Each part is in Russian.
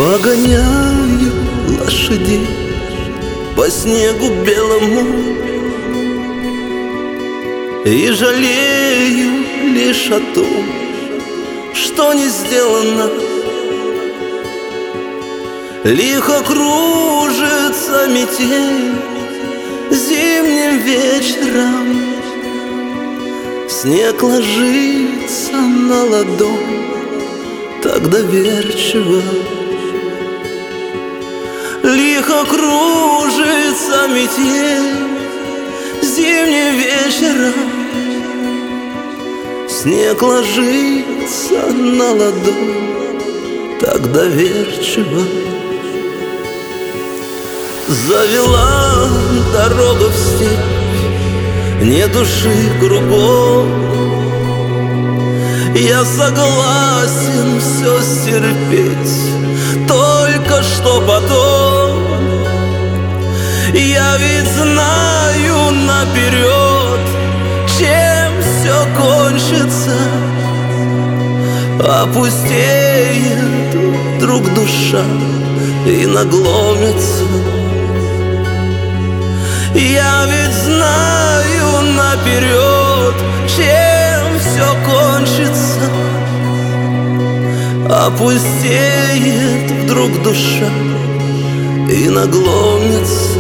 Погоняю лошадей по снегу белому и жалею лишь о том, что не сделано. Лихо кружится метель зимним вечером, снег ложится на ладонь так доверчиво. Лихо кружится метель зимним вечером, снег ложится на ладонь так доверчиво. Завела дорога в степь, не души кругом. Я согласен все стерпеть, только что потом. Я ведь знаю наперед, чем все кончится. Опустеет вдруг душа и нагломится. Я ведь знаю наперед, чем все кончится. Опустеет вдруг душа и нагломится.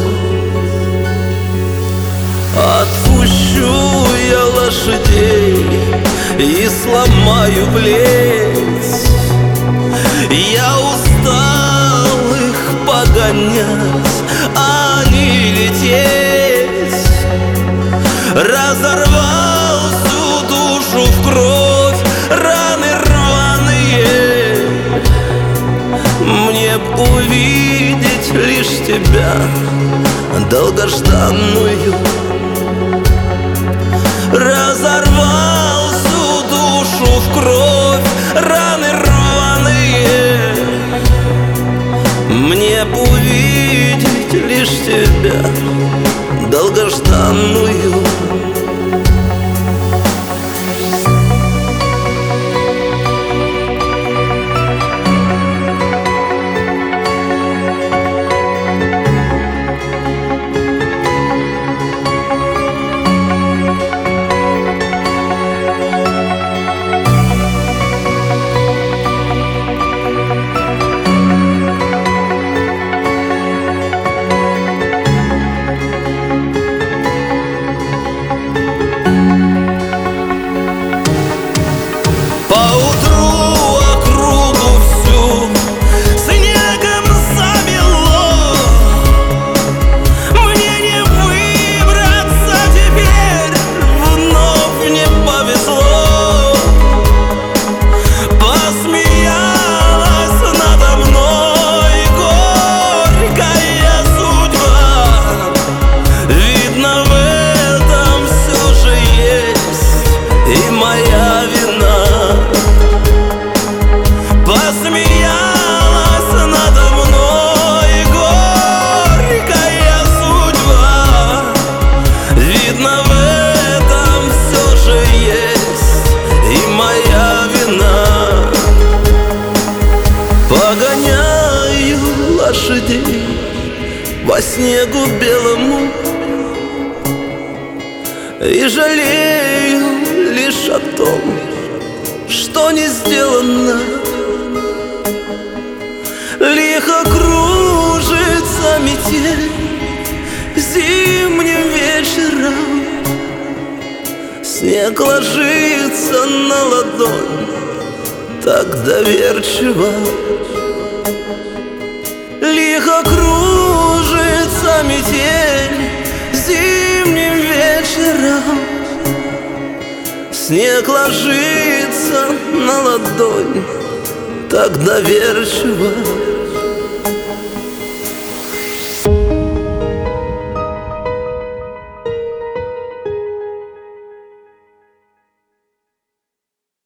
Отпущу я лошадей и сломаю плеть. Я устал их погонять, а не лететь. Разорвал всю душу в кровь, раны рваные. Мне б увидеть лишь тебя, долгожданную. Разорвал всю душу в кровь, раны рваные. Мне б увидеть лишь тебя, долгожданную. Погоняю лошадей по снегу белому и жалею лишь о том, что не сделано. Лихо кружится метель зимним вечером, снег ложится на ладонь так доверчиво. Лихо кружится метель зимним вечером, снег ложится на ладонь так доверчиво.